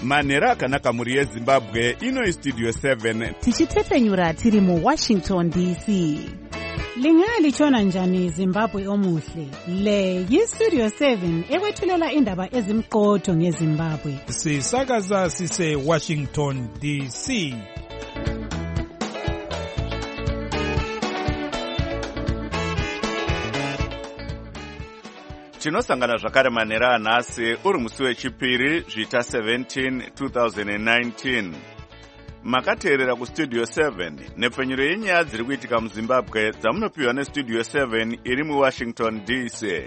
Manhero akanaka muri yeZimbabwe, ino iStudio 7. Tichitepenyura tiri muWashington DC. Lingalitshona njani Zimbabwe omuhle? Le yiStudio 7 ekwethulela indaba ezimqotho ngeZimbabwe. Sisakaza sise Washington DC. Tinosangana zvakare manhero anhasi uri musi wechipiri zvita 17 2019. Makateerera kuStudio 7 nepfenyuro yenyaya dziri kuitika muZimbabwe dzamunopiwa neStudio 7 iri muWashington DC.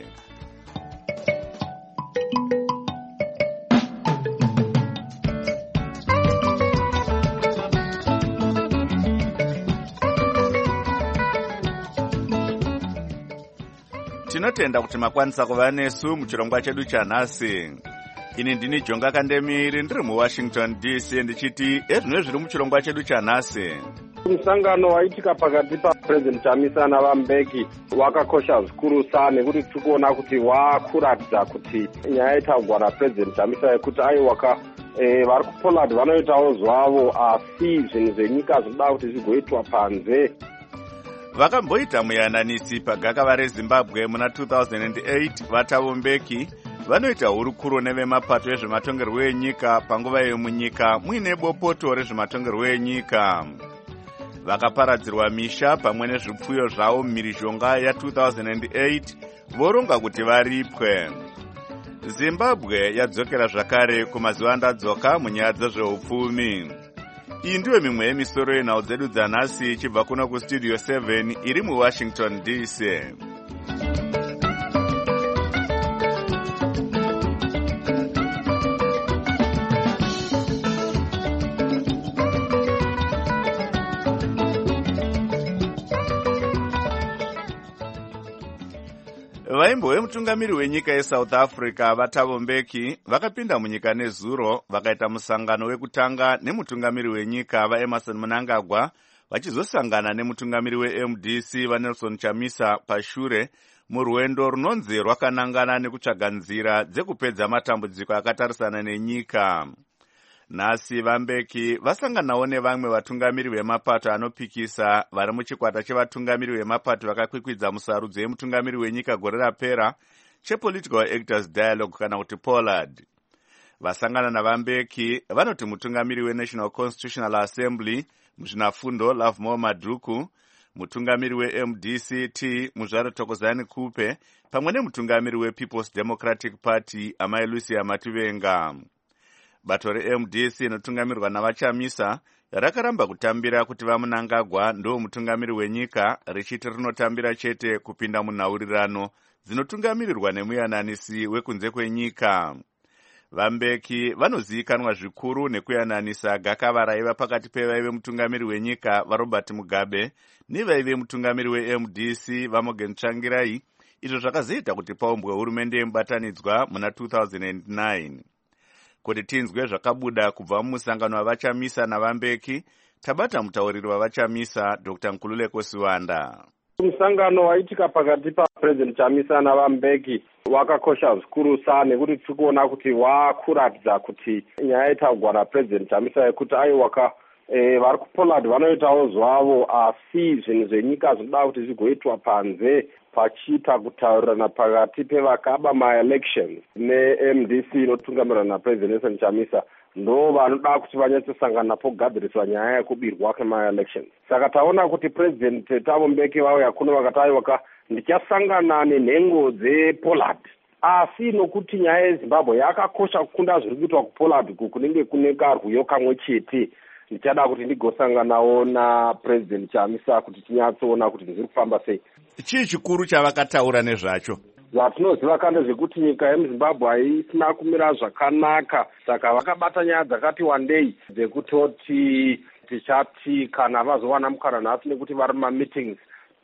Tinotenda kuti makwanisa kuva nesu muchirongwa chedu chanhasi. Ini ndini Jonga Kandemiri ndiri muWashington DC ndichiti ezvino zviri muchirongwa chedu chanhasi. Musangano waitika pakati paPresident Chamisa naVambeki wakakosha zvikuru sana nekuti tikuona kuti wakuratidza kuti nyaya itaugwa naPresident Chamisa yekuti aiwaka vari kuPoland vanoitawo zvavo, asi zvinhu zvenyika zvinoda kuti zvigoitwa panze. Vakamboita muyananisi pagakava reZimbabwe muna 2008 vatavombeki vanoita hurukuro nevemapato ezvematongerwo enyika panguva yemunyika muine bopoto rezvematongerwo enyika. Vakaparadzirwa misha pamwe nezvipfuyo zvavo mumhirizhonga ya2008 voronga kuti varipwe. Zimbabwe yadzokera zvakare kumazuva andadzoka munyaya dzezveupfumi. Iyi ndiyo mimwe yemisoro yenhau dzedu dzanhasi ichibva kuno kuStudio 7 iri muWashington DC. Vaimbo vemutungamiri wenyika yeSouth Africa vatavombeki vakapinda munyika nezuro vakaita musangano wekutanga nemutungamiri wenyika vaEmmerson Mnangagwa vachizosangana nemutungamiri weMDC vaNelson Chamisa pashure murwendo runonzi rwakanangana nekutsvaga nzira dzekupedza matambudziko akatarisana nenyika. Nhasi Vambeki vasanganawo nevamwe vatungamiri vemapato anopikisa vari muchikwata chevatungamiri vemapato vakakwikwidza musarudzo yemutungamiri wenyika gore rapera chePolitical Actors Dialogue kana kuti POLAD. Vasangana naVambeki vanoti mutungamiri weNational Constitutional Assembly muzvinafundo Lovemore Madhuku, mutungamiri weMDC-T Muzvare Thokozani Kupe pamwe nemutungamiri wePeople's Democratic Party Amai Lucia Matuvenga. Bato reMDC inotungamirwa navaChamisa rakaramba kutambira kuti vaMnangagwa ndo mutungamiri wenyika richiti rinotambira chete kupinda munhaurirano dzinotungamirirwa nemuyananisi wekunze kwenyika. Vambeki vanozivikanwa zvikuru nekuyananisa gakava raiva pakati pevaive mutungamiri wenyika vaRobert Mugabe nevaive mutungamiri weMDC vaMorgan Tsvangirai, izvo zvakazoita kuti paumbwe hurumende yemubatanidzwa muna 2009. Kuti tinzwe zvakabuda kubva mumusangano wavaChamisa naVambeki, tabata mutauriri wavaChamisa Dr. Nkululeko Siwanda. Musangano waitika pakati paPresident Chamisa naVambeki wakakosha zvikuru sana nekuti tikuona kuti wakuratidza kuti nyaya itaugwa naPresident Chamisa yekuti aiwaka vari kuPoland vanoitawo zvavo, asi zvinhu zvenyika zvinoda kuti zvigoitwa panze pachiita kutaurirana pakati pevakaba maelections neMDC inotungamirwa naPresident Nelson Chamisa ndo vanoda kuti vanyatsosangana pogadziriswa nyaya yekubirwa kwemaelections. Saka taona kuti President Thabo Mbeki vauya kuno vakati aiwaka ndichasangana nenhengo dzePoland, asi nokuti nyaya yeZimbabwe yakakosha kukunda zviri kuitwa kuPoland kunenge kune karwiyo kamwe chete, ndichada kuti ndigosanganawo naPresident Chamisa kuti tinyatsoona kuti zviri kufamba sei. Chii chikuru chavakataura nezvacho? Zvatinoziva kande zvekuti nyika yemuZimbabwe haisina kumira zvakanaka, saka vakabata nyaya dzakati wandei dzekutoti tichati kana vazowana mukana nhasi nekuti vari mumameetings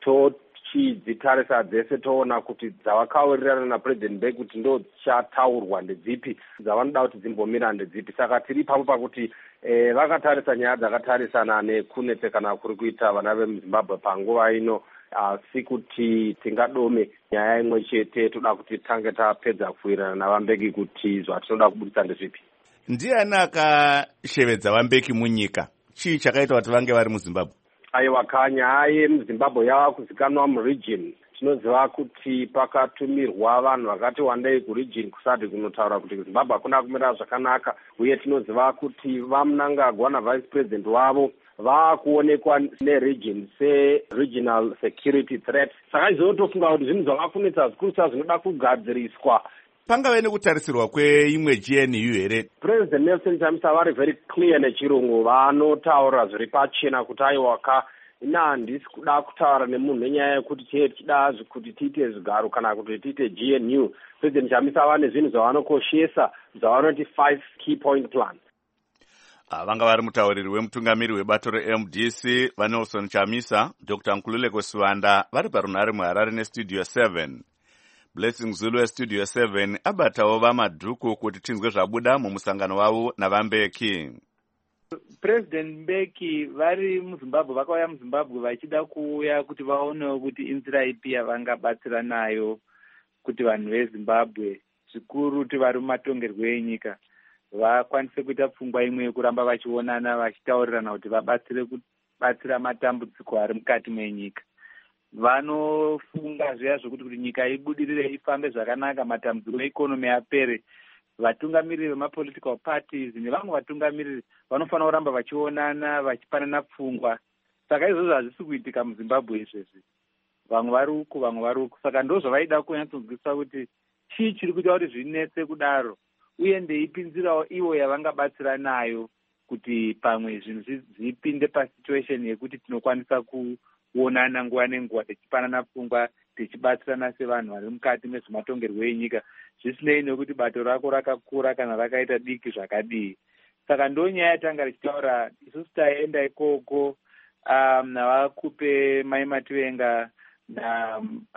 tochidzitarisa dzese toona kuti dzavakaurirana naPresident Mbeki kuti ndo dzichataurwa ndedzipi, dzavanoda kuti dzimbomira ndedzipi. Saka tiri ipapo pakuti vakatarisa nyaya dzakatarisana nekunetsekana kuri kuita vana vemuZimbabwe panguva ino, asi kuti tingadome nyaya imwe chete toda kuti tange tapedza kuwirirana naVambeki kuti zvatinoda kubudisa ndezvipi. Ndiani akashevedza vaMbeki munyika? Chii chakaita kuti vange vari muZimbabwe? Aiwa, kanya muZimbabwe yava kuzikanwa muregion. Tinoziva kuti pakatumirwa vanhu vakati wandei kuregion kusati kunotaura kuti Zimbabwe hakuna kumira zvakanaka, uye tinoziva kuti vaMnangagwa navice president wavo vakuonekwa neregion se-regional security threat. Saka izotofunga kuti zvinhu zvakafunitsa zvikuru zvinoda kugadziriswa. Pangave nekutarisirwa kweimwe GNU here? President Nelson Chamisa vari very clear nechirungu, vanotaura zviri pachena kuti aiwaka handisi kuda kutaura nemunhu nenyaya yekuti tichida kuti tiite zvigaro kana kuti tiite GNU. President Chamisa vane zvinhu zvavanokoshesa zvavanoti 5 key point plan. Vanga vari mutauriri wemutungamiri webato reMDC vaNelson Chamisa, Dr. Nkululeko Sivanda vari parunhare muHarare neStudio 7. Blessing Zulu weStudio 7 abatawo vamadhuku kuti tinzwe zvabuda mumusangano wavo navaMbeki. President Mbeki vari muZimbabwe, vakauya muZimbabwe vachida kuuya kuti vaonewo kuti inzira ipi yavangabatsira nayo kuti vanhu veZimbabwe zvikuru kuti vari mumatongerwo enyika vakwanise kuita pfungwa imwe yekuramba vachionana vachitaurirana kuti vabatsira matambudziko ari mukati menyika. Vanofunga zviya zvokuti nyika ibudirire ifambe zvakanaka, matambudziko eikonomi apere. Vatungamiriri vemapolitical parties nevamwe vatungamiriri vanofanira kuramba vachionana vachipanana pfungwa. Saka izvozvo hazvisi kuitika muZimbabwe izvezvi. Vamwe vari uku, vamwe vari uku. Saka ndo zvavaida kunyatsonzwisisa kuti chii chiri kuita kuti zvinetse kudaro, uye ndeipi nzira ivo yavangabatsira nayo kuti pamwe zvinhu zvipinde pasituation yekuti tinokwanisa kuonana nguva nenguva tichipanana pfungwa tichibatsirana sevanhu vari mukati mezvematongerwo enyika, zvisinei nekuti bato rako rakakura kana rakaita diki zvakadii. Saka ndo nyaya yatanga richitaura. Isusu taenda ikoko navakupe Mai Mativenga na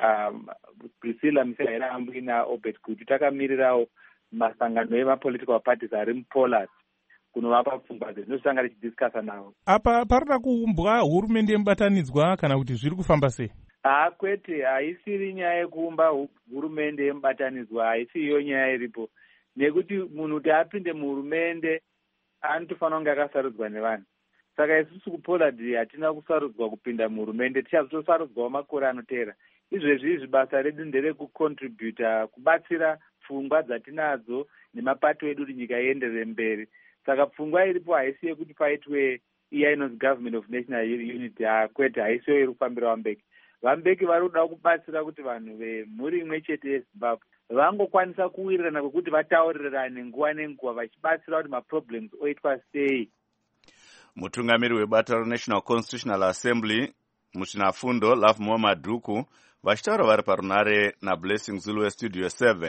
Priscilla Msirambwi naObed kuti takamirirawo masangano emapolitical parties ari muPoland kunovapa pfungwa dzezvinosanga richidhiskasa navo. Apa parida kuumbwa hurumende yemubatanidzwa kana kuti zviri kufamba sei? Kwete, haisiri nyaya yekuumba hurumende yemubatanidzwa, haisi iyo nyaya iripo. Nekuti munhu kuti apinde muhurumende anotofanira kunge akasarudzwa nevanhu. Saka isusu kuPoland hatina kusarudzwa kupinda muhurumende, tichazotosarudzwawo makore anoteera. Izvezvi basa redu nderekucontributa kubatsira pfungwa dzatinadzo nemapato edu kuti nyika ienderere mberi. Saka pfungwa iripo haisi yekuti paitwe iya inonzi Government of National Unity, kwete, haisiyo iri kufambira vaMbeki. VaMbeki vari kuda kubatsira kuti vanhu vemhuri imwe chete yeZimbabwe vangokwanisa kuwirirana kwekuti vataurirane nguva nenguva vachibatsira kuti maproblems oitwa sei. Mutungamiri webato reNational Constitutional Assembly muchinafundo Love Madhuku vachitaura vari parunhare naBlessing Zulu weStudio 7.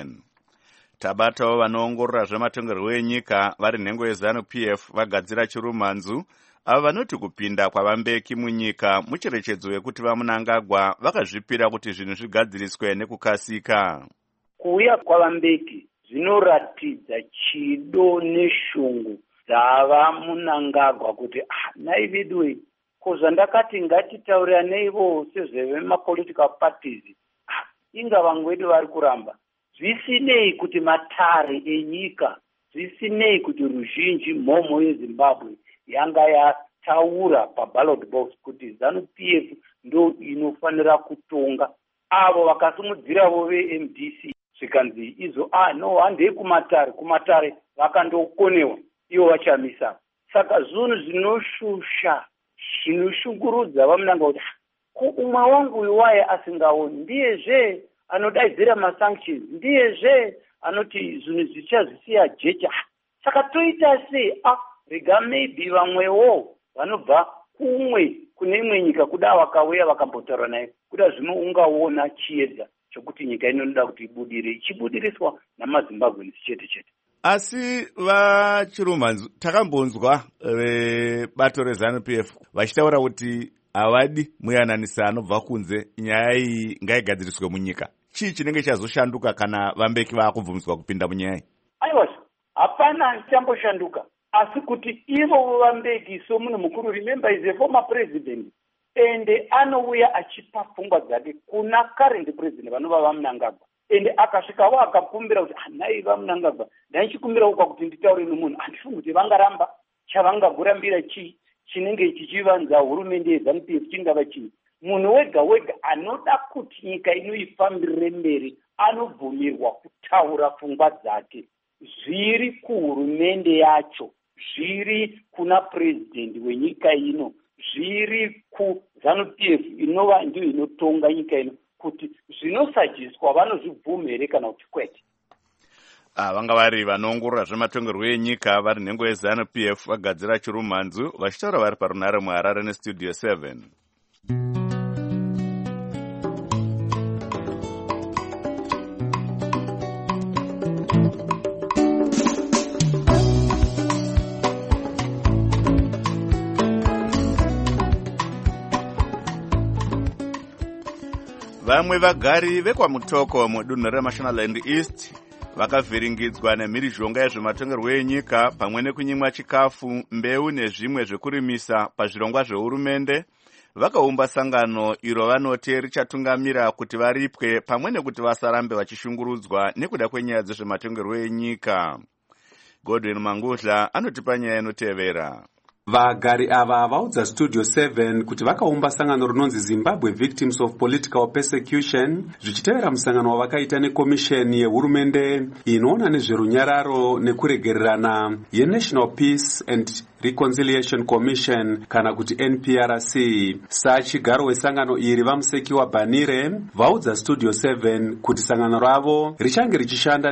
Tabatawo vanoongorora zvematongerwo enyika vari nhengo yeZANU-PF vagadzira chirumanzu ava vanoti kupinda kwavaMbeki munyika mucherechedzo wekuti vaMnangagwa vakazvipira kuti zvinhu zvigadziriswe nekukasika. Kuuya kwavaMbeki zvinoratidza chido neshungu dzavaMnangagwa kuti naividwe ko zvandakati ngatitaurirane sezvevemapolitical parties inga vamwe vedu vari kuramba, zvisinei kuti matare enyika, zvisinei kuti ruzhinji mhomho yeZimbabwe yanga yataura paballot box kuti ZANU-PF ndo inofanira kutonga. Avo vakasimudziravo veMDC zvikanzi izvo handei kumatare vakandokonewa ivo vachamisa. Saka zvinhu zvinoshusha zvinoshungurudza vaMnangagwa kuti umwe wangu iwaye asingaoni ndiyezve anodaidzira masanctions, ndiyezve anoti zvinhu zvichazisiya jecha. Saka toita sei? Rega maybe vamwewo vanobva kune imwe nyika kuda vakauya vakambotaura naye kuda zvino ungaona chiedza chokuti nyika inoda kuti ibudire, ichibudiriswa namaZimbabwe chete chete. Asi vachirumanzu takambonzwa bato reZANU-PF vachitaura kuti havadi muyananisa anobva kunze, nyaya iyi ngaigadziriswe munyika. Chii chinenge chazoshanduka kana vaMbeki vaakubvumiswa kupinda munyaya iyi? Aiwa, hapana chamboshanduka. Asi kuti ivo vaMbeki somunhu mukuru, remember is a former president, ende anouya achipa pfungwa dzake kuna current president vanova vaMnangagwa. ende akasvikawo akakumbira kuti naiva Mnangagwa ndaichikumbirawo kwakuti nditaure nemunhu handifungi kuti vangaramba chavangagurambira chinenge chichivanza hurumende yeZANU-PF chingava chii. Munhu wega wega anoda kuti nyika ino ifambire mberi anobvumirwa kutaura pfungwa dzake, zviri kuhurumende yacho, zviri kuna president wenyika ino, zviri kuZANU-PF inova ndiyo inotonga nyika ino, kuti zvinosajiswa vanozvibvuma here kana kuti kwete. Vanga vari vanoongorora zvematongerwo enyika vari nhengo yeZANU-PF vagadzira chirumhanzu vachitaura vari parunare muHarare nestudio 7. Vamwe vagari vekwaMutoko mudunhu reMashonaland East vakavhiringidzwa nemhirizhonga yezvematongerwo enyika pamwe nekunyimwa chikafu, mbeu nezvimwe zvekurimisa pazvirongwa zvehurumende. Vakaumba sangano iro vanoti richatungamira kuti varipwe pamwe nekuti vasarambe vachishungurudzwa nekuda kwenyaya dzezvematongerwo enyika. Godwin Mangudla anotipa nyaya inotevera. Vagari ava vaudza Studio 7 kuti vakaumba sangano rinonzi Zimbabwe Victims of Political Persecution zvichitevera musangano wavakaita nekomisheni yehurumende inoona nezverunyararo nekuregererana yeNational Peace and Reconciliation Commission kana kuti NPRC. Sachigaro wesangano iri vamuseki waBhanire vaudza Studio 7 kuti sangano ravo richange richishanda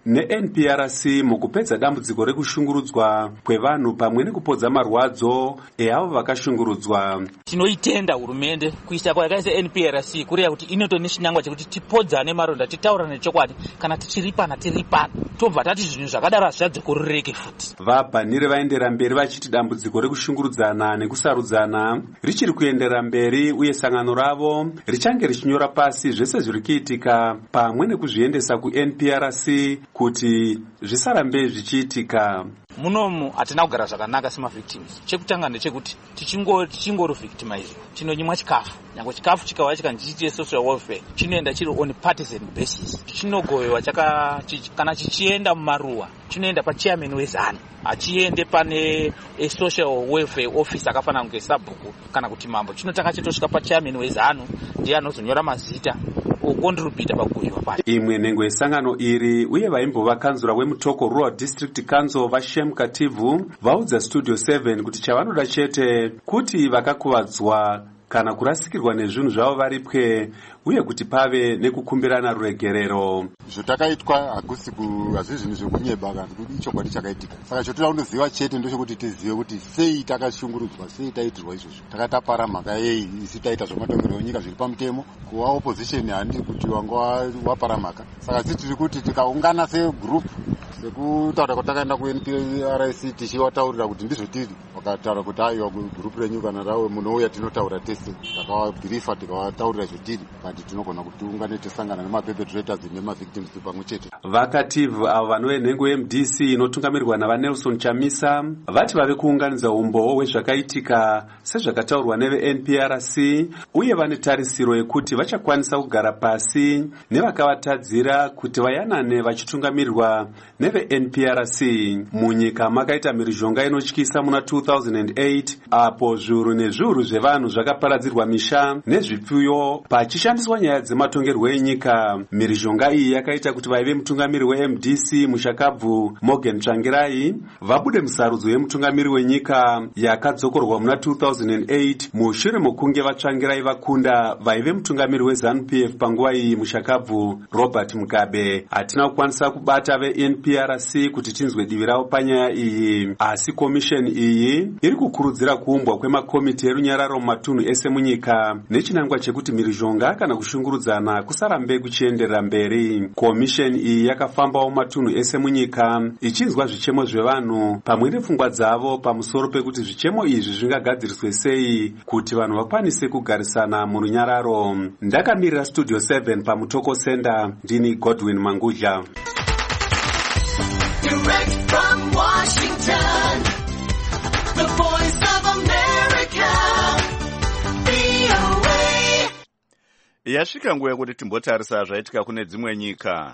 neNPRC mukupedza dambudziko rekushungurudzwa kwevanhu pamwe nekupodza marwadzo eavo vakashungurudzwa. Tinoitenda hurumende kuisa kwayakaisa NPRC kureva kuti inoto nechinangwa chekuti tipodzane maronda, titaurane chokwadi, kana tichiripana tiripana, tobva tati zvinhu zvakadaro hazvikurureke futi. VaBhanire vaendera mberi vachiti dambudziko rekushungurudzana nekusarudzana richiri kuendera mberi uye sangano ravo richange richinyora pasi zvese zviri kuitika pamwe nekuzviendesa kuNPRC kuti zvisarambe zvichiitika. Munomu hatina kugara zvakanaka semavictims. Chekutanga ndechekuti tichingori victimized, tinonyimwa chikafu, nyange chikafu chikauya chikanzi social welfare chinoenda chiri on partisan basis. Chinogoyewa kana chichienda mumaruwa chinoenda pachairman weZANU, hachiende pane social welfare office akafanana kungesabhuku kana kuti mambo. Chinotanga chitosvika pachairman weZANU ndiye anozonyora mazita okontribhuta pakugoyiwa pacho. Imwe nhengo yesangano iri uye vaimbova kanzura weMutoko Rural District Council vaShem Kativu vaudza Studio 7 kuti chavanoda chete kuti vakakuvadzwa kana kurasikirwa nezvinhu zvavo varipwe uye kuti pave nekukumbirana ruregerero. Zvotakaitwa hazvisi zvinhu zvekunyeba kana kuti ichokwadi chakaitika. Saka chotoda kundoziva chete ndochokuti tizive kuti sei takashungurudzwa, sei taitirwa izvozvo. Takatapara mhaka yei isi taita zvematongero enyika zviri pamutemo, kuva opposition handi kuti wanga wapara mhaka. Saka tiri kuti tikaungana segroup sekutaura kuti takaenda kuNPRC tichivataurira kuti ndizvo tiri, vakataura kuti aiwa group renyu kana rawe munouya tinotaura tese, takavabhirifa tikavataurira zvotiri kuti tinogona kuti ungane tesangana nemaperpetrators nemavictims pamwe chete. VaKativu avo vanove nhengo yeMDC inotungamirwa navaNelson Chamisa vati vave kuunganidza umboo hwezvakaitika sezvakataurwa neveNPRC uye vane tarisiro yekuti vachakwanisa kugara pasi nevakavatadzira kuti vayanane vachitungamirirwa neveNPRC. Munyika makaita mhirizhonga inotyisa muna 2008 apo zviuru nezviuru zvevanhu zvakaparadzirwa misha nezvipfuyo pachishandiswa nyaya dzematongerwo enyika. Mhirizhonga iyi yakaita kuti vaive mutungamiri weMDC Mushakabvu Morgan Tsvangirai vabude musarudzo yemutungamiri wenyika yakadzokorwa muna 2008 mushure mokunge vaTsvangirai vakunda vaive mutungamiri weZANU-PF panguva iyi Mushakabvu Robert Mugabe. Hatina kukwanisa kubata veNPRC kuti tinzwe divi ravo panyaya iyi, asi komisheni iyi iri kukurudzira kuumbwa kwemakomiti erunyararo mumatunhu ese munyika nechinangwa chekuti mhirizhonga kana kushungurudzana kusarambe kuchienderera mberi. Komisheni iyi yakafambawo matunhu ese munyika ichinzwa zvichemo zvevanhu pamwe nepfungwa dzavo pamusoro pekuti zvichemo izvi zvingagadziriswe sei kuti vanhu vakwanise kugarisana murunyararo. Ndakamirira Studio 7 paMutoko Center, ndini Godwin Mangudla. Direct from Washington, the voice of America, VOA. Yasvika nguva yekuti timbotarisa zvaitika kune dzimwe nyika.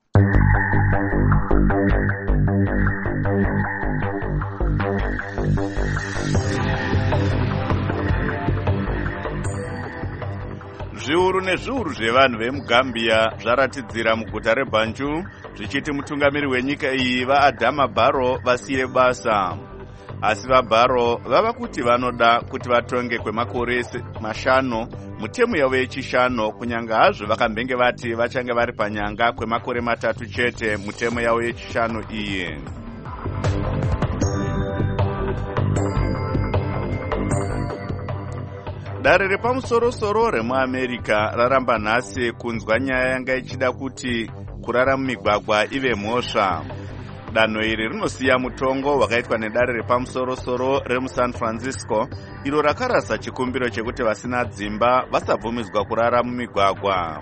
Zviuru nezviuru zvevanhu vemuGambia zvaratidzira muguta reBanjul zvichiti mutungamiri wenyika iyi vaAdama Barrow vasiye basa. Asi vaBarrow vava kuti vanoda kuti vatonge kwemakore 5 mutemu yavo yechishanu, kunyanga hazvo vakambenge vati vachange vari panyanga kwemakore 3 chete mutemu yavo yechishanu iyi. Dare repamusoro-soro remuAmerica raramba nhasi kunzwa nyaya yanga ichida kuti kurara mumigwagwa ive mhosva. Danho iri rinosiya mutongo wakaitwa nedare repamusoro-soro remuSan Francisco iro rakarasa chikumbiro chekuti vasina dzimba vasabvumidzwa kurara mumigwagwa.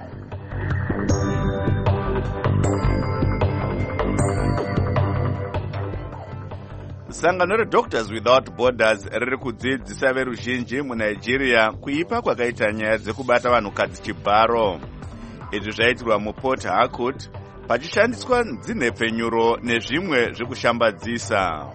Sangano reDoctors Without Borders riri kudzidzisa veruzhinji muNigeria kuipa kwakaita nyaya dzekubata vanhukadzi chibharo. Izvi zvaitirwa muPort Harcourt pachishandiswa dzinhepfenyuro nezvimwe zvekushambadzisa.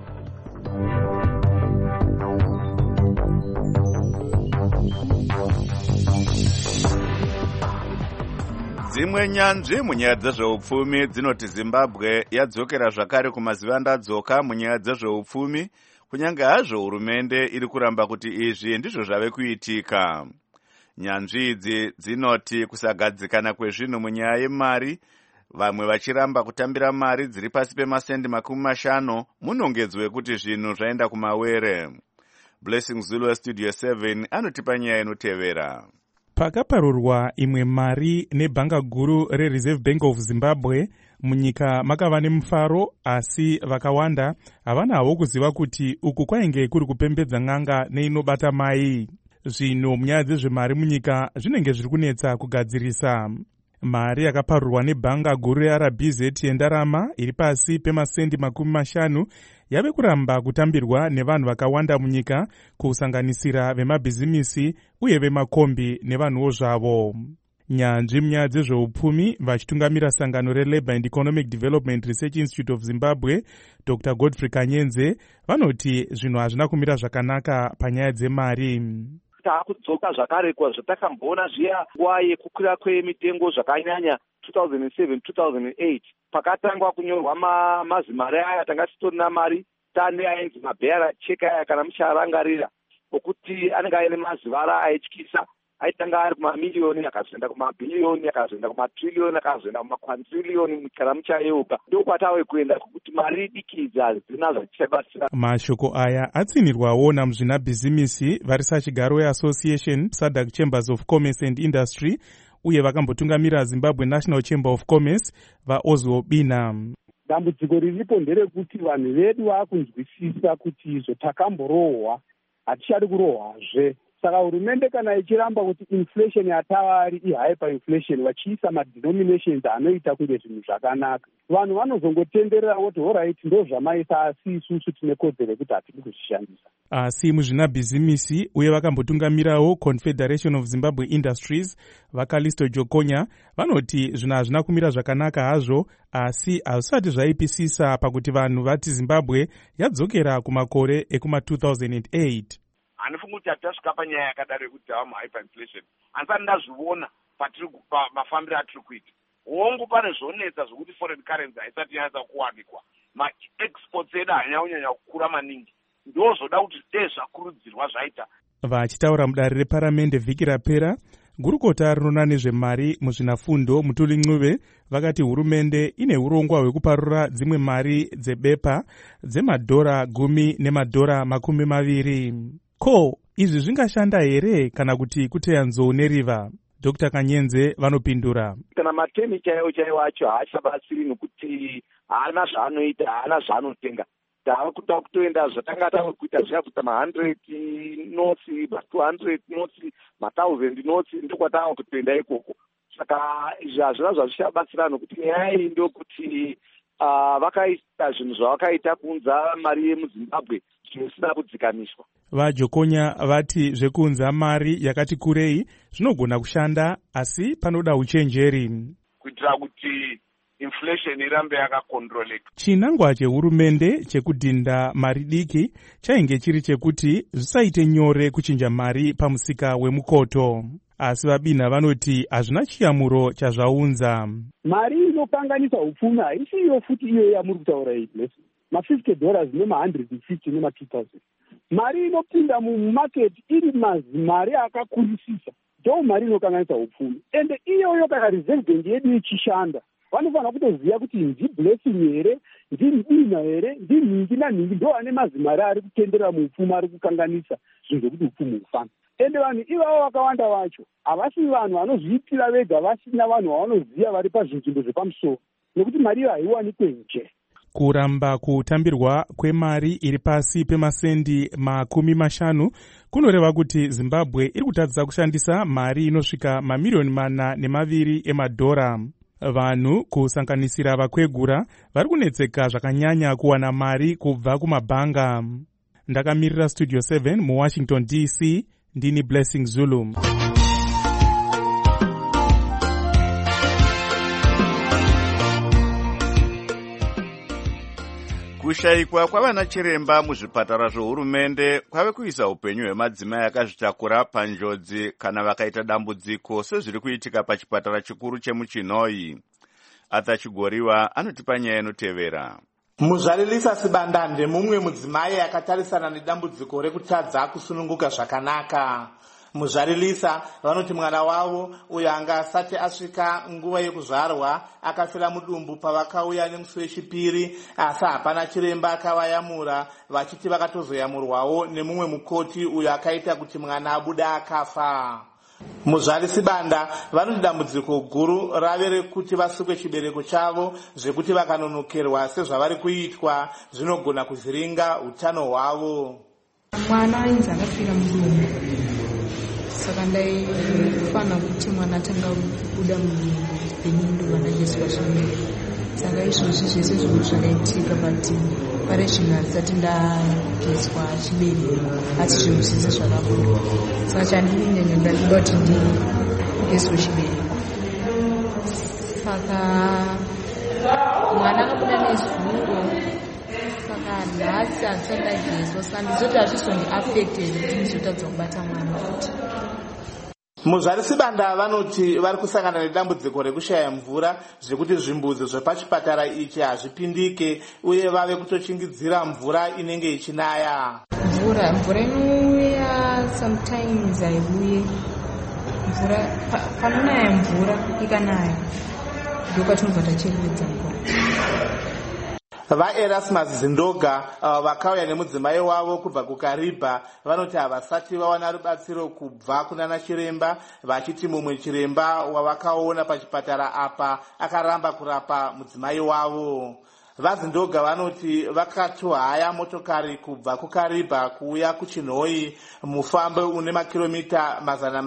Dzimwe nyanzvi munyaya dzezveupfumi dzinoti Zimbabwe yadzokera zvakare kumazivandadzoka munyaya dzezveupfumi, kunyange hazvo hurumende iri kuramba kuti izvi ndizvo zvave kuitika. Nyanzvi idzi dzinoti kusagadzikana kwezvinhu munyaya yemari, vamwe vachiramba kutambira mari dziri pasi pemasendi 50 munongedzwe kuti zvinhu zvaenda kumawere. Blessing Zulu Studio 7 anotipa nyaya inotevera. Pakaparurwa imwe mari nebhanga guru reReserve Bank of Zimbabwe, munyika makava nemufaro, asi vakawanda havana havo kuziva kuti uku kwainge kuri kupembedza n'anga neinobata mai. Zvino munyaya dzezvemari munyika zvinenge zviri kunetsa kugadzirisa. Mari yakaparurwa nebhanga guru reRBZ yendarama iri pasi pemasendi 50 yave kuramba kutambirwa nevanhu vakawanda munyika, kusanganisira vemabhizimisi uye vemakombi nevanhuwo zvavo. Nyanzvi munyaya dzezveupfumi vachitungamira sangano reLabour and Economic Development Research Institute of Zimbabwe, Dr. Godfrey Kanyenze, vanoti zvinhu hazvina kumira zvakanaka panyaya dzemari. Taakudzoka zvakare kwazvatakamboona zviya nguva yekukwira kwemitengo zvakanyanya 2007-2008 pakatangwa kunyorwa mazimari aya tanga titorina mari tane ainzi mabhera cheka aya kana mucharangarira okuti anenge aine mazivara aityisa, aitanga ari kumamiliyoni akazoenda kumabhiliyoni akazoenda kumatriliyoni akazoenda kumakwanziliyoni muchara muchaeuka. Ndokwatawe kuenda kuti mari idikidzi hadzina zvachichabatsira. Mashoko aya atsinirwawo namuzvinabhizimisi vari sachigaro yeAssociation SADC Chambers of Commerce and Industry uye vakambotungamira Zimbabwe National Chamber of Commerce vaOzwo Bina. Dambudziko riripo nderekuti vanhu vedu vakunzwisisa kuti izvo takamborohwa hatichadi kurohwazve. Saka hurumende kana ichiramba kuti inflation yatavari ihyperinflation vachiisa madenominations anoita kuti zvinhu zvakanaka, vanhu vanozongotenderera voti alright ndo zvamaisa, asi isusu tine kodzero yekuti hatidi kuzvishandisa. Asi muzvinabhizimisi uye vakambotungamirawo Confederation of Zimbabwe Industries vaKalisto Jokonya vanoti zvinhu hazvina kumira zvakanaka hazvo, asi hazvisati zvaipisisa pakuti vanhu vati Zimbabwe yadzokera kumakore ekuma2008. Hanifungi kuti hatasvika panyaya yakadaro yekuti tava muhyperinflation, handisati ndazviona mafambiro atiri kuita. Hongu pane zvonetsa zvokuti foreign currency haisati yanatsa kuwanikwa, maexports edu hanyanyanya kukura maningi, ndozvoda kuti dei zvakurudzirwa zvaita. Vachitaura mudare reparamende vhiki rapera, gurukota rinoona nezvemari muzvinafundo Mutuli Ncube vakati hurumende ine urongwa hwekuparura dzimwe mari dzebepa dzemadhora 10 nemadhora 20. Ko, izvi zvingashanda here kana kuti kuteya nzou neriva? Dr. Kanyenze vanopindura. Kana matemi chaiwo acho haachabatsiri nokuti haana zvaanoita, haana zvaanotenga. Taakuta kutoenda zvatanga takuita zvakuita ma100 notes, ma200 notes, ma1000 notes, ndokwatava kutoenda ikoko. Saka izvi hazvina zvazvichabatsira nokuti nyaya iyi ndokuti vakaita zvinhu zvavakaita kunza mari yemuZimbabwe zvinosina kudzikamiswa. vajokonya vati zvekunza mari yakati kurei zvinogona kushanda, asi panoda uchenjeri kuitira kuti inflation irambe yakakontroleka. Chinangwa chehurumende chekudhinda mari diki chainge chiri chekuti zvisaite nyore kuchinja mari pamusika wemukoto, asi vabina vanoti hazvina chiyamuro chazvaunza. Mari inokanganisa upfumi haisi iyo futi iyo yamuri kutaura iyi, $50 nema150 nema2000. Mari inopinda mumaketi iri mari akakurisisa, ndo mari inokanganisa upfumi. Ende iyoyo kana reserve bank yedu ichishanda, vanofanira kutoziva kuti ndiblessing here, ndimudina here, ndinhingi nanhingi ndo ane mazimari ari kutendera muupfumi, ari kukanganisa zvinhu zvekuti upfumi hufana. Ende vanhu ivavo vakawanda vacho havasi vanhu vanozviitira vega, vasina vanhu vavanoziva vari pazvinzvimbo zvepamusoro, nekuti mari iyo haiwanikwe nje. Kuramba kutambirwa kwemari iri pasi pemasendi 50 kunoreva kuti Zimbabwe iri kutadzisa kushandisa mari inosvika mamiliyoni 4.2 emadhora. Vanhu kusanganisira vakwegura vari kunetseka zvakanyanya kuwana mari kubva kumabhanga. Ndakamirira Studio 7 muWashington DC, ndini Blessing Zulu. Kushayikwa kwavana chiremba muzvipatara zvohurumende kwave kuisa upenyu hwemadzimai akazvitakura panjodzi kana vakaita dambudziko sezviri kuitika pachipatara chikuru chemuChinoi. Atachigoriwa anotipa nyaya inotevera. Muzvaririsa Sibandande mumwe mudzimai akatarisana nedambudziko rekutadza kusununguka zvakanaka. Muzvaririsa vanoti mwana wavo uyo anga asati asvika nguva yekuzvarwa akafira mudumbu pavakauya nemusi wechipiri, asi hapana chiremba akavayamura, vachiti vakatozoyamurwawo nemumwe mukoti uyo akaita kuti mwana abuda akafa. Muzvari Sibanda vanoti dambudziko guru rave rekuti vasukwe chibereko chavo, zvekuti vakanonokerwa sezvavari kuitwa zvinogona kuvhiringa utano hwavo. Mwana ainzi akafira mudumbu, saka ndaifana kuti mwana atanga kubuda mupenyu vandaiswa zvimwe. Saka izvozvi zvese zvinhu zvakaitika but operation harisati ndagezwa chibereko, asi zvinhu zvese zvakavurwa. Saka chandinyanya ndachida kuti ndigezwe chibereko. Saka mwana akabuda nezvuro, saka nhasi handisati ndagezwa, saka ndizoti hazvizondiaffected kuti ndizotadza kubata mwana futi. Muzvari Sibanda vanoti vari kusangana nedambudziko rekushaya mvura, zvekuti zvimbuzi zvepachipatara ichi hazvipindike uye vave kutochingidzira mvura inenge ichinaya. Mvura inouya sometimes haiuye. Mvura panonaya mvura ikanaya ndopatinobva tachereredza mvura. VaErasmus Zindoga vakauya nemudzimai wavo kubva kuKaribha vanoti havasati vawana rubatsiro kubva kunana chiremba, vachiti mumwe chiremba wavakaona pachipatara apa akaramba kurapa mudzimai wavo. VaZindoga vanoti vakatohaya motokari kubva kuKaribha kuuya kuChinoi, mufambo une makiromita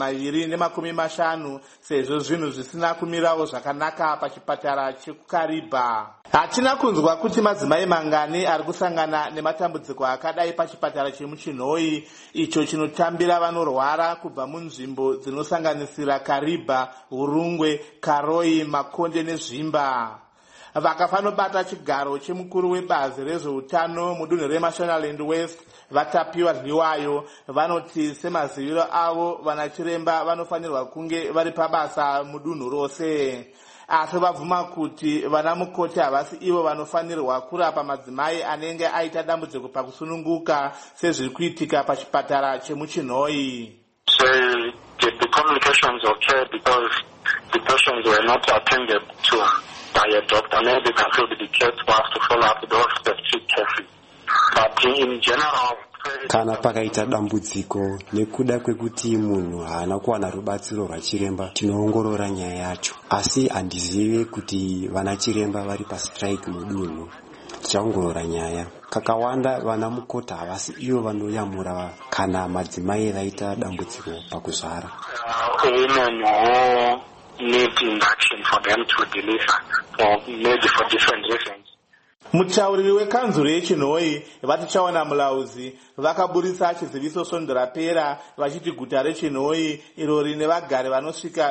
250 sezvo zvinhu zvisina kumirawo zvakanaka pachipatara chekuKaribha. Hatina kunzwa kuti madzimai mangani ari kusangana nematambudziko akadai pachipatara chemuChinoi, icho chinotambira vanorwara kubva munzvimbo dzinosanganisira Karibha, Hurungwe, Karoi, Makonde neZvimba. Vakafanobata chigaro chemukuru webazi rezveutano mudunhu reMashonaland West, Vatapiwa Dliwayo, vanoti semaziviro avo vanachiremba vanofanirwa kunge vari pabasa mudunhu rose. Asi vabvuma kuti vana mukoti havasi ivo vanofanirwa kurapa madzimai anenge aita dambudziko pakusununguka sezviri kuitika pachipatara chemuChinoi. So the communications okay because the patients were not attended to by a doctor. Maybe that will be the case for us to follow up those specific cases. But in general, kana pakaita dambudziko nekuda kwekuti munhu haana kuwana rubatsiro rwachiremba, tinoongorora nyaya yacho, asi handizive kuti vana chiremba vari pastrike mudunhu. Tichaongorora nyaya. Kakawanda vana mukoti havasi ivo vanoyamura kana madzimai vaita dambudziko pakuzvara. Women who need induction for them to deliver, or maybe for different reasons. Mutauriri wekanzuro yechinhoi vatichaona mulauzi vakaburisa chiziviso svondo rapera vachiti guta rechinhoi iro rine vagari vanosvika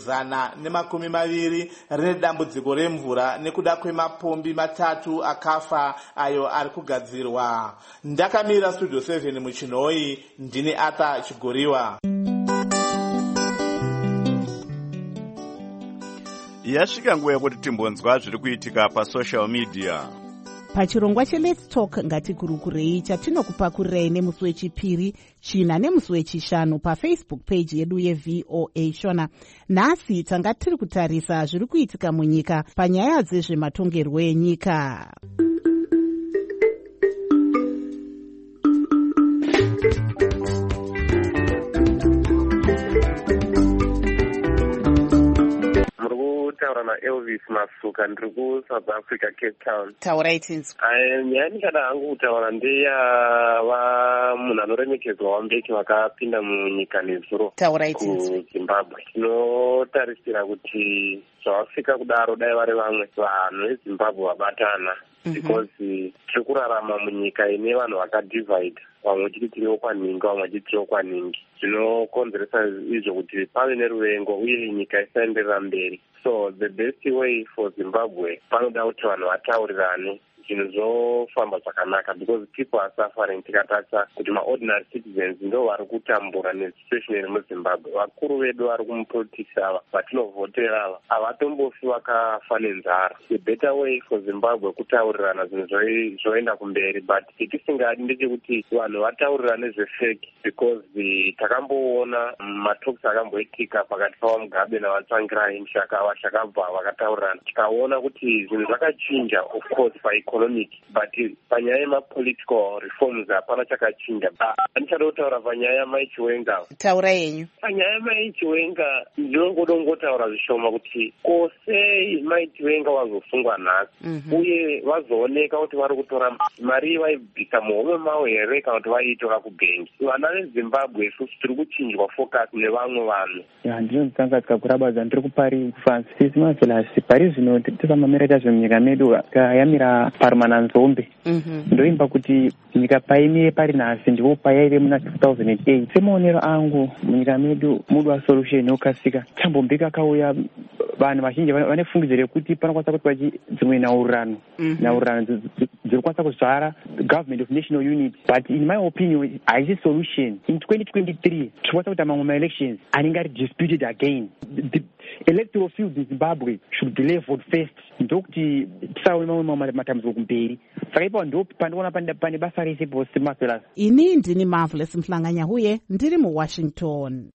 120 rine dambudziko remvura nekuda kwemapombi 3 akafa ayo ari kugadzirwa. Ndakamira studio 7 muchinhoi, ndini Arthur Chigoriwa. Yasvika nguva yekuti timbonzwa zviri kuitika pasocial media. Pachirongwa cheLet's Talk ngatikurukurei chatinokupakurirei nemusi wechipiri, china nemusi wechishanu paFacebook page yedu yeVOA Shona. Nhasi tanga tiri kutarisa zviri kuitika munyika panyaya dzezvematongerwo enyika. Na Elvis Masuka ndiri kuSouth Africa, Cape Town. Taurai tinzwa. Nyaya ndikada hangu kutaura ndeyava munhu anoremekedzwa waMbeki vakapinda munyika nezuro kuZimbabwe. Tinotarisira kuti zvavasvika kudaro dai vari vamwe vanhu veZimbabwe vabatana, because tiri kurarama munyika ine vanhu vakadivhaidha, vamwe vachiti tiri okwaningi, vamwe vachiti tiri okwaningi. Zvinokonzeresa izvo kuti pave neruvengo uye nyika isaenderera mberi. So the best way for Zimbabwe panoda kuti vanhu vataurirane zvinhu zvofamba zvakanaka, because people are suffering. Tikatarisa kuti maordinary citizens ndo vari kutambura nesituation iri muZimbabwe. Vakuru vedu vari kumupolitics ava vatinovhotera ava havatombofi vakafa nenzara. The better way for Zimbabwe kutaurirana zvinhu zvoenda kumberi, but titisingadi ndechekuti vanhu vataurirane zvefake, because takamboona matalks akamboitika pakati paMugabe navaTsvangirai vachakabva vakataurirana, tikaona kuti zvinhu zvakachinja, of course economic, but panyaya yemapolitical reforms hapana chakachinja. Ndichada kutaura panyaya yamai Chiwenga. Taura yenyu. Panyaya yamai Chiwenga ndinongotaura zvishoma kuti kosei mai Chiwenga vazosungwa nhasi, uye vazooneka kuti vari kutora mari vaibvisa muhome mavo here kana kuti vaiitora kubhengi. Vana veZimbabwe isusu tiri kuchinjwa focus nevamwe vanhu. Ndinotanga tikakurabadza ndiri kupari France Mavelasi pari zvino tisamamira chazvo munyika medu yamira parumana nzombe. Ndoimba kuti nyika paimire pari nhasi ndipo payaive muna 2008. Semaonero angu munyika medu mudu wa solution yokasika. Chambombeka akauya, vanhu vazhinji vane fungidzo rekuti panokwanisa kuti dzimwe naurano dziri kwanisa kuzvara government of national unity, but in my opinion haisi solution. In 2023 tikwanisa kuita mamwe ma-elections anenge ari disputed again. The electoral field in Zimbabwe should be leveled first, ndokuti tisaone mamwe matambudziko kumberi. Saka ipo ndo pandinoona pane basa rese posi Marvelous. Ini ndini Marvelous Mhlanganya huye ndiri muWashington.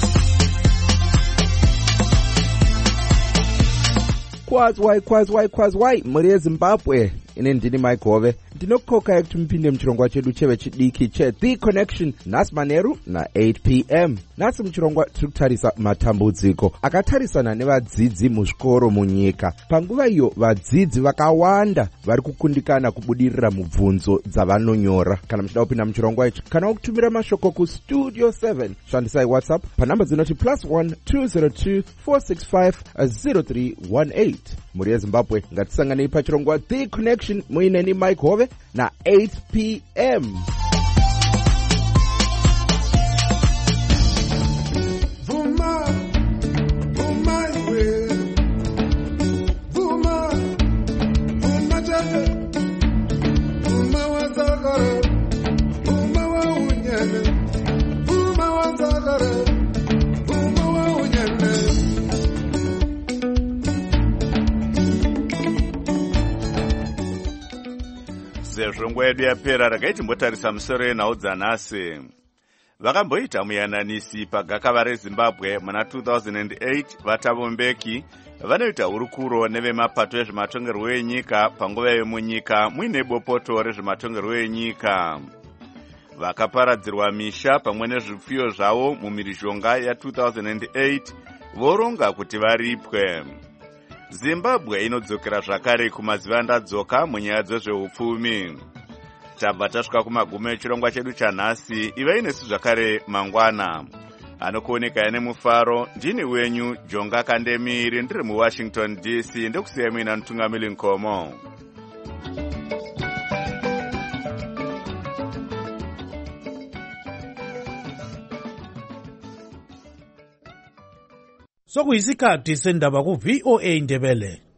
Kwazwai muri yeZimbabwe, ine ndini Maikove. Ndinokoka kuti mupinde muchirongwa chedu chevechidiki cheThe Connection nhasi manheru na8 p.m. Nhasi muchirongwa tiri kutarisa matambudziko akatarisana nevadzidzi muzvikoro munyika. Panguva iyo vadzidzi vakawanda vari kukundikana kubudirira mubvunzo dzavanonyora. Kana muchida kupinda muchirongwa ichi kana kutumira mashoko kustudio 7, shandisai WhatsApp panhamba dzinoti +1 202 465 0318. Muri yeZimbabwe ngatisanganei pachirongwa The Connection muineni Mike Hove na 8 p.m. Sezvo yedu yapera regai timbotarisa musoro yenhau dzanhasi. Vakamboita muyananisi pagakava reZimbabwe muna 2008. Vatavo Mbeki vanoita hurukuro nevemapato ezvematongerwo enyika panguva yemunyika muine bopoto rezvematongerwo enyika. Vakaparadzirwa misha pamwe nezvipfuyo zvavo mumhirizhonga ya2008 voronga kuti varipwe. Zimbabwe inodzokera zvakare kumadzivandadzoka munyaya dzezveupfumi. Tabva tasvika kumagumo echirongwa chedu chanhasi. Ivai nesu zvakare mangwana. Anokuoneka nemufaro ndini wenyu Jonga Kandemiri ndiri muWashington DC, ndokusiyai muina mutungamiri Nkomo. sokuyisikhathi sendaba ku-VOA Ndebele.